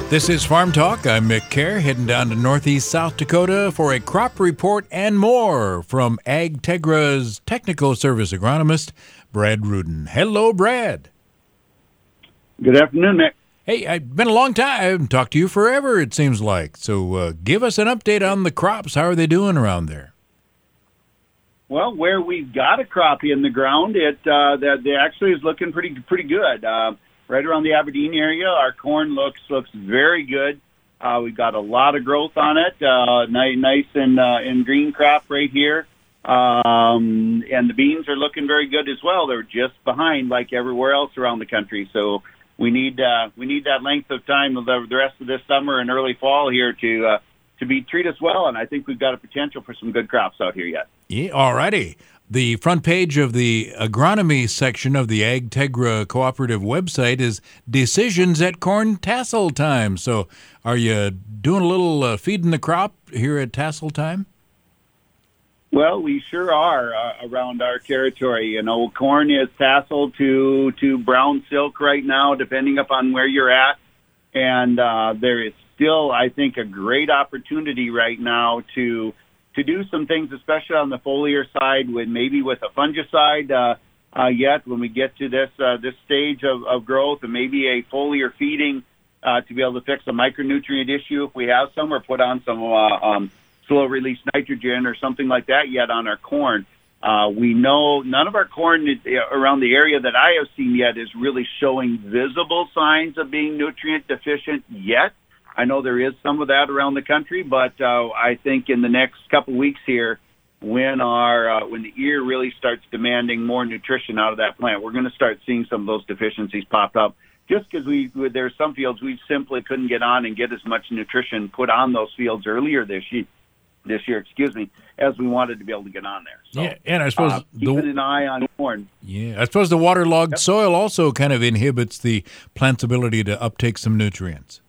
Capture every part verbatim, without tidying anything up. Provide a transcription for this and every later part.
This is Farm Talk. I'm Mick Kerr, heading down to northeast South Dakota for a crop report and more from AgTegra's technical service agronomist, Brad Rudin. Hello, Brad. Good afternoon, Mick. Hey, it's been a long time. I haven't talked to you forever, it seems like. So uh, give us an update on the crops. How are they doing around there? Well, where we've got a crop in the ground, it uh, that they actually is looking pretty pretty good. Uh, right around the Aberdeen area, our corn looks looks very good. Uh, we've got a lot of growth on it, uh, nice, nice and uh, in green crop right here. Um, and the beans are looking very good as well. They're just behind like everywhere else around the country. So we need uh, we need that length of time the, the rest of this summer and early fall here to uh, to be treat us well. And I think we've got a potential for some good crops out here yet. Yeah, all righty. The front page of the agronomy section of the AgTegra Cooperative website is decisions at corn tassel time. So are you doing a little uh, feeding the crop here at tassel time? Well, we sure are uh, around our territory. You know, corn is tassel to, to brown silk right now, depending upon where you're at. And uh, there is still, I think, a great opportunity right now to to do some things, especially on the foliar side, with maybe with a fungicide uh, uh, yet when we get to this uh, this stage of, of growth, and maybe a foliar feeding uh, to be able to fix a micronutrient issue if we have some, or put on some uh, um, slow-release nitrogen or something like that yet on our corn. Uh, we know none of our corn is, uh, around the area that I have seen yet is really showing visible signs of being nutrient deficient yet. I know there is some of that around the country, but uh, I think in the next couple weeks here, when our uh, when the ear really starts demanding more nutrition out of that plant, we're going to start seeing some of those deficiencies pop up. Just because we there's some fields we simply couldn't get on and get as much nutrition put on those fields earlier this year, this year, excuse me, as we wanted to be able to get on there. So, yeah, and I suppose uh, keeping the, an eye on corn. Yeah, I suppose the waterlogged Yep. soil also kind of inhibits the plant's ability to uptake some nutrients.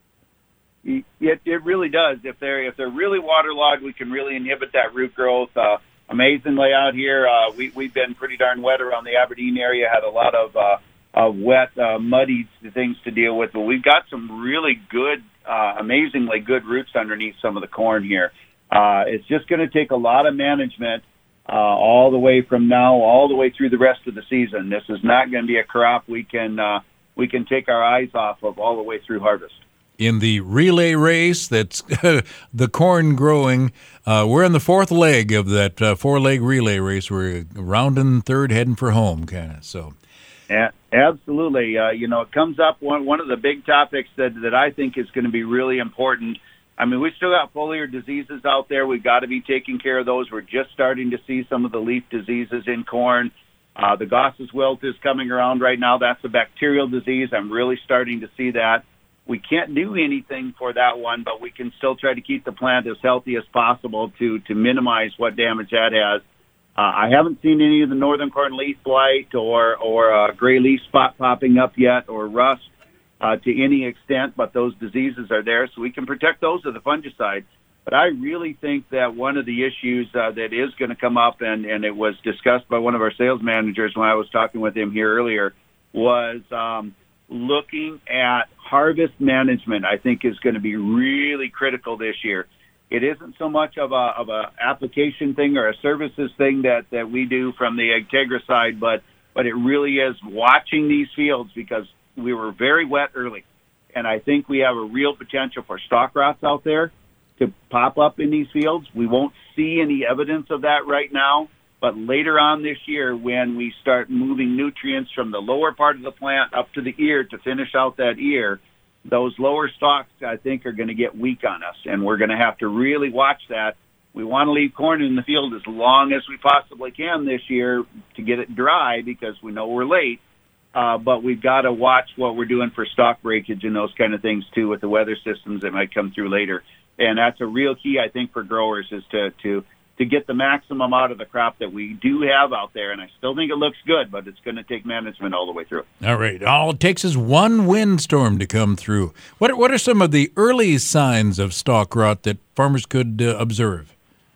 It, it really does. If they're if they're really waterlogged, we can really inhibit that root growth. Uh, amazingly, out here, uh, we we've been pretty darn wet around the Aberdeen area. Had a lot of uh, of wet, uh, muddy things to deal with, but we've got some really good, uh, amazingly good roots underneath some of the corn here. Uh, it's just going to take a lot of management uh, all the way from now, all the way through the rest of the season. This is not going to be a crop we can uh, we can take our eyes off of all the way through harvest. In the relay race that's the corn growing, uh, we're in the fourth leg of that uh, four-leg relay race. We're rounding third, heading for home, kind of. So, yeah, absolutely. Uh, you know, it comes up one one of the big topics that that I think is going to be really important. I mean, we still got foliar diseases out there. We've got to be taking care of those. We're just starting to see some of the leaf diseases in corn. Uh, the Gossa's wilt is coming around right now. That's a bacterial disease. I'm really starting to see that. We can't do anything for that one, but we can still try to keep the plant as healthy as possible to, to minimize what damage that has. Uh, I haven't seen any of the northern corn leaf blight or, or uh, gray leaf spot popping up yet, or rust uh, to any extent, but those diseases are there, so we can protect those with the fungicide. But I really think that one of the issues uh, that is going to come up, and, and it was discussed by one of our sales managers when I was talking with him here earlier, was um, looking at harvest management. I think is going to be really critical this year. It isn't so much of a of a application thing or a services thing that, that we do from the AgTegra side, but but it really is watching these fields, because we were very wet early, and I think we have a real potential for stalk rots out there to pop up in these fields. We won't see any evidence of that right now, but later on this year, when we start moving nutrients from the lower part of the plant up to the ear to finish out that ear, those lower stalks, I think, are going to get weak on us, and we're going to have to really watch that. We want to leave corn in the field as long as we possibly can this year to get it dry, because we know we're late, uh, but we've got to watch what we're doing for stalk breakage and those kind of things, too, with the weather systems that might come through later. And that's a real key, I think, for growers, is to to to get the maximum out of the crop that we do have out there. And I still think it looks good, but it's going to take management all the way through. All right. All it takes is one windstorm to come through. What, what are some of the early signs of stalk rot that farmers could uh, observe?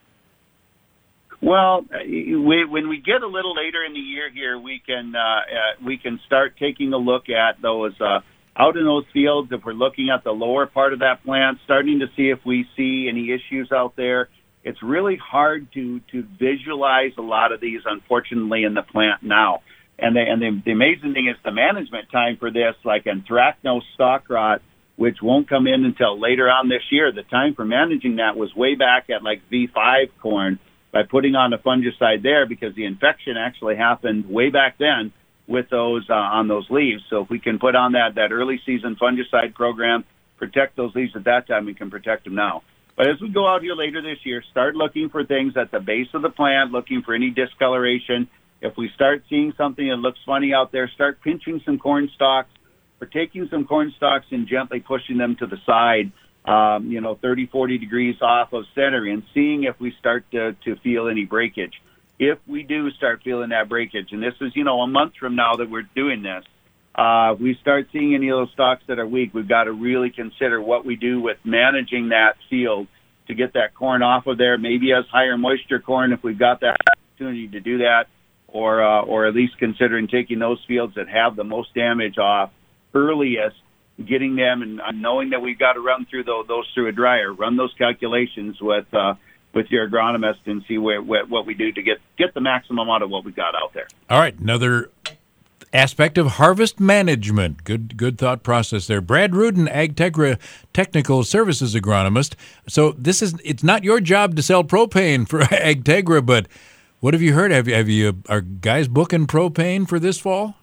Well, we, when we get a little later in the year here, we can uh, uh, we can start taking a look at those uh, out in those fields, if we're looking at the lower part of that plant, starting to see if we see any issues out there. It's really hard to, to visualize a lot of these, unfortunately, in the plant now. And, the, and the, the amazing thing is the management time for this, like anthracnose stalk rot, which won't come in until later on this year. The time for managing that was way back at like V five corn by putting on a fungicide there, because the infection actually happened way back then with those uh, on those leaves. So if we can put on that, that early season fungicide program, protect those leaves at that time, we can protect them now. But as we go out here later this year, start looking for things at the base of the plant, looking for any discoloration. If we start seeing something that looks funny out there, start pinching some corn stalks, or taking some corn stalks and gently pushing them to the side, um, you know, thirty, forty degrees off of center, and seeing if we start to, to feel any breakage. If we do start feeling that breakage, and this is, you know, a month from now that we're doing this, uh, we start seeing any of those stalks that are weak, we've got to really consider what we do with managing that field to get that corn off of there, maybe as higher moisture corn if we've got that opportunity to do that, or uh, or at least considering taking those fields that have the most damage off earliest, getting them, and knowing that we've got to run through those, those through a dryer, run those calculations with uh, with your agronomist and see where, where, what we do to get, get the maximum out of what we've got out there. All right, another aspect of harvest management. Good good thought process there. Brad Rudin, AgTegra Technical Services Agronomist. So this is, it's not your job to sell propane for AgTegra, but what have you heard? Have you, have you, are guys booking propane for this fall?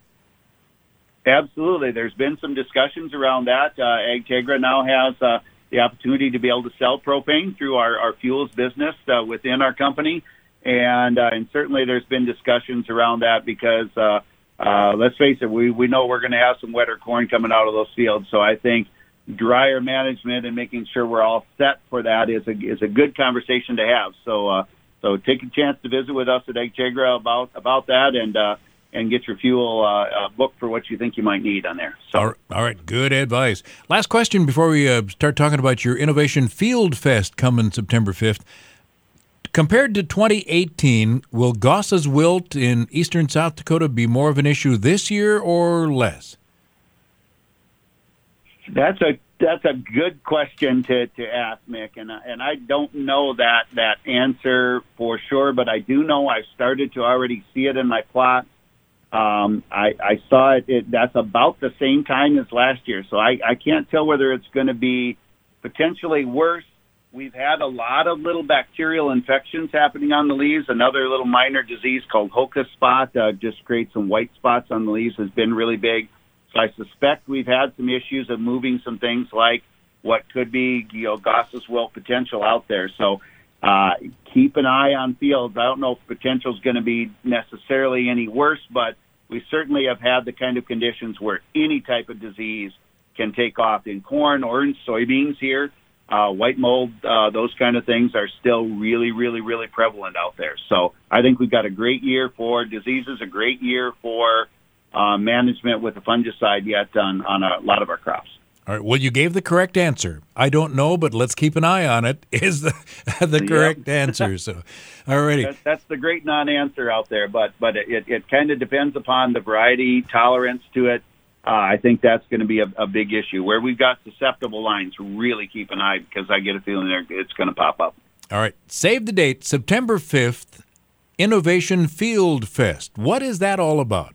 Absolutely. There's been some discussions around that. Uh, AgTegra now has uh, the opportunity to be able to sell propane through our, our fuels business uh, within our company. And uh, and certainly there's been discussions around that because, uh, uh, let's face it, we, we know we're going to have some wetter corn coming out of those fields. So I think dryer management and making sure we're all set for that is a, is a good conversation to have. So uh, so take a chance to visit with us at AgTegra about, about that, and uh, and get your fuel uh, uh, booked for what you think you might need on there. So. All, right, all right, good advice. Last question before we uh, start talking about your Innovation Field Fest coming September fifth. Compared to twenty eighteen, will Gossa's wilt in eastern South Dakota be more of an issue this year or less? That's a that's a good question to, to ask, Mick, and and I don't know that that answer for sure, but I do know I've started to already see it in my plot. Um, I, I saw it, it. That's about the same time as last year, so I, I can't tell whether it's going to be potentially worse. We've had a lot of little bacterial infections happening on the leaves. Another little minor disease called Hoka spot uh, just creates some white spots on the leaves has been really big. So I suspect we've had some issues of moving some things like what could be, you know, Gossa's wilt potential out there. So uh, keep an eye on fields. I don't know if potential is going to be necessarily any worse, but we certainly have had the kind of conditions where any type of disease can take off in corn or in soybeans here. Uh, white mold, uh, those kind of things are still really, really, really prevalent out there. So I think we've got a great year for diseases, a great year for uh, management with the fungicide yet on, on a lot of our crops. All right. Well, you gave the correct answer. I don't know, but let's keep an eye on it, is the the correct yep. answer. So, all righty. That's, that's the great non-answer out there, but, but it, it kind of depends upon the variety, tolerance to it. Uh, I think that's going to be a, a big issue. Where we've got susceptible lines, really keep an eye, because I get a feeling there it's going to pop up. All right. Save the date, September fifth, Innovation Field Fest. What is that all about?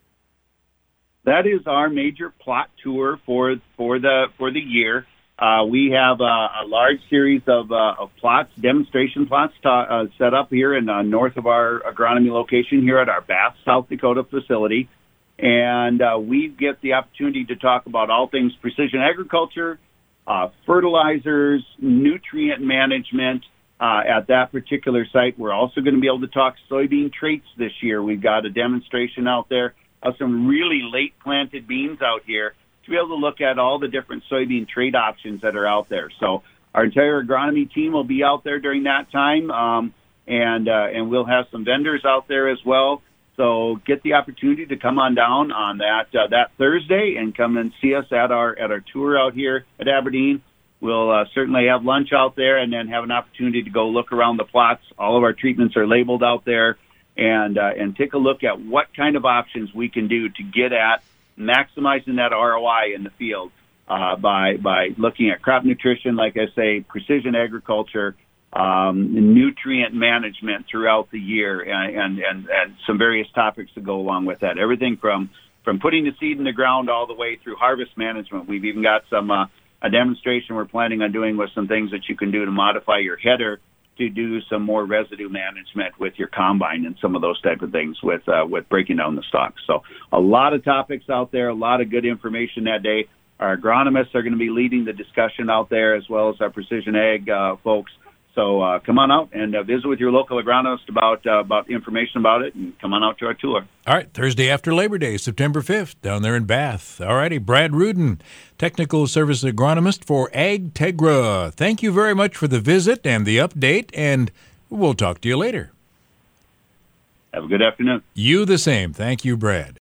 That is our major plot tour for for the for the year. Uh, we have a, a large series of, uh, of plots, demonstration plots to, uh, set up here in uh, north of our agronomy location here at our Bath, South Dakota facility. And uh, we get the opportunity to talk about all things precision agriculture, uh, fertilizers, nutrient management uh, at that particular site. We're also going to be able to talk soybean traits this year. We've got a demonstration out there of some really late planted beans out here to be able to look at all the different soybean trait options that are out there. So our entire agronomy team will be out there during that time, um, and uh, and we'll have some vendors out there as well. So get the opportunity to come on down on that uh, that Thursday and come and see us at our at our tour out here at Aberdeen. We'll uh, certainly have lunch out there and then have an opportunity to go look around the plots. All of our treatments are labeled out there, and uh, and take a look at what kind of options we can do to get at maximizing that R O I in the field uh, by by looking at crop nutrition, like I say, precision agriculture, um, nutrient management throughout the year, and, and, and, and some various topics to go along with that. Everything from, from putting the seed in the ground all the way through harvest management. We've even got some uh, a demonstration we're planning on doing with some things that you can do to modify your header to do some more residue management with your combine and some of those type of things with uh, with breaking down the stocks. So a lot of topics out there, a lot of good information that day. Our agronomists are going to be leading the discussion out there, as well as our precision ag uh, folks. So uh, come on out and uh, visit with your local agronomist about uh, about information about it, and come on out to our tour. All right, Thursday after Labor Day, September fifth, down there in Bath. All righty, Brad Rudin, Technical Service Agronomist for AgTegra. Thank you very much for the visit and the update, and we'll talk to you later. Have a good afternoon. You the same. Thank you, Brad.